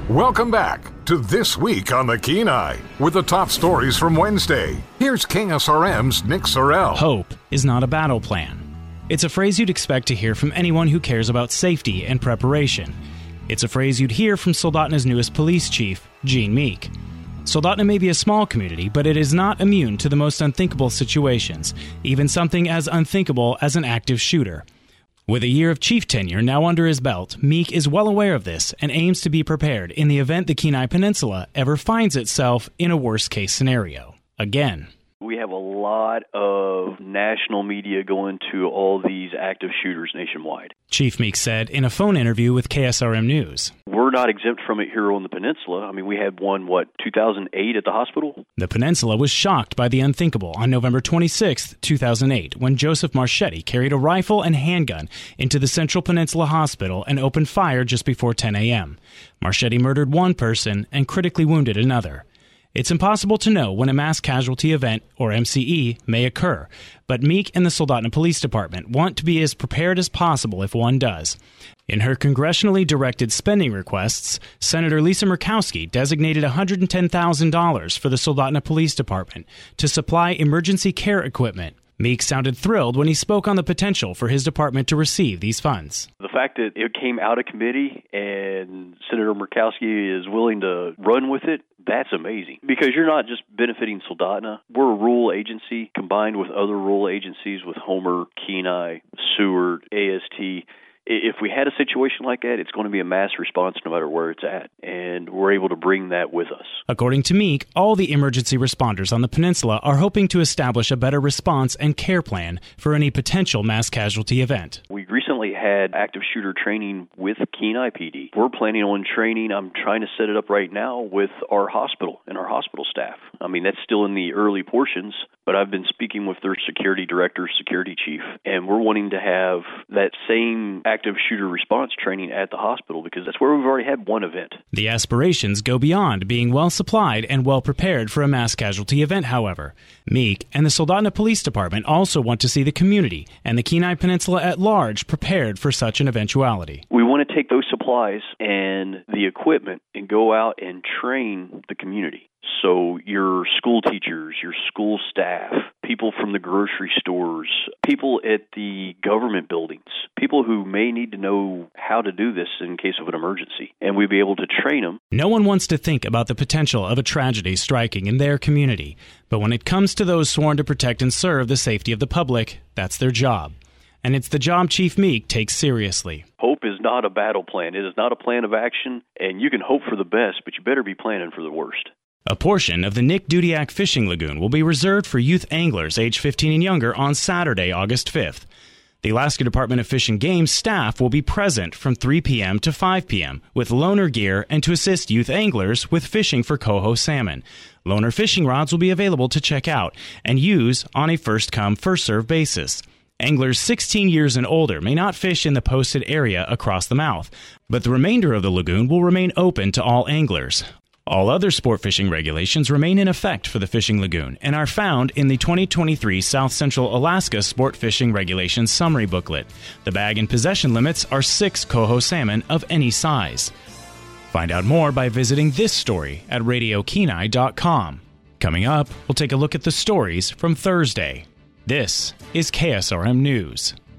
Welcome back to This Week on the Kenai with the top stories from Wednesday. Here's KSRM's Nick Sorrell. Hope is not a battle plan. It's a phrase you'd expect to hear from anyone who cares about safety and preparation. It's a phrase you'd hear from Soldotna's newest police chief, Gene Meek. Soldotna may be a small community, but it is not immune to the most unthinkable situations, even something as unthinkable as an active shooter. With a year of chief tenure now under his belt, Meek is well aware of this and aims to be prepared in the event the Kenai Peninsula ever finds itself in a worst-case scenario. Again. We have a lot of national media going to all these active shooters nationwide. Chief Meek said in a phone interview with KSRM News. We're not exempt from it here on the peninsula. I mean, we had one, 2008 at the hospital? The peninsula was shocked by the unthinkable on November 26, 2008, when Joseph Marchetti carried a rifle and handgun into the Central Peninsula Hospital and opened fire just before 10 a.m. Marchetti murdered one person and critically wounded another. It's impossible to know when a mass casualty event, or MCE, may occur, but Meek and the Soldotna Police Department want to be as prepared as possible if one does. In her congressionally directed spending requests, Senator Lisa Murkowski designated $110,000 for the Soldotna Police Department to supply emergency care equipment. Meek sounded thrilled when he spoke on the potential for his department to receive these funds. The fact that it came out of committee and Senator Murkowski is willing to run with it, that's amazing. Because you're not just benefiting Soldotna. We're a rural agency combined with other rural agencies with Homer, Kenai, Seward, AST. If we had a situation like that, it's going to be a mass response no matter where it's at, and we're able to bring that with us. According to Meek, all the emergency responders on the peninsula are hoping to establish a better response and care plan for any potential mass casualty event. We recently had active shooter training with Kenai PD. We're planning on training. I'm trying to set it up right now with our hospital and our hospital staff. I mean, that's still in the early portions, but I've been speaking with their security director, security chief, and we're wanting to have that same active shooter response training at the hospital because that's where we've already had one event. The aspirations go beyond being well supplied and well prepared for a mass casualty event, however. Meek and the Soldotna Police Department also want to see the community and the Kenai Peninsula at large prepared for such an eventuality. We want to take those supplies and the equipment and go out and train the community. So your school teachers, your school staff, people from the grocery stores, people at the government buildings, people who may need to know how to do this in case of an emergency, and we'd be able to train them. No one wants to think about the potential of a tragedy striking in their community, but when it comes to those sworn to protect and serve the safety of the public, that's their job. And it's the job Chief Meek takes seriously. Hope is not a battle plan. It is not a plan of action, and you can hope for the best, but you better be planning for the worst. A portion of the Nick Dudiak Fishing Lagoon will be reserved for youth anglers age 15 and younger on Saturday, August 5th. The Alaska Department of Fish and Game staff will be present from 3 p.m. to 5 p.m. with loaner gear and to assist youth anglers with fishing for coho salmon. Loaner fishing rods will be available to check out and use on a first-come, first-served basis. Anglers 16 years and older may not fish in the posted area across the mouth, but the remainder of the lagoon will remain open to all anglers. All other sport fishing regulations remain in effect for the fishing lagoon and are found in the 2023 South Central Alaska Sport Fishing Regulations Summary Booklet. The bag and possession limits are 6 coho salmon of any size. Find out more by visiting this story at radiokenai.com. Coming up, we'll take a look at the stories from Thursday. This is KSRM News.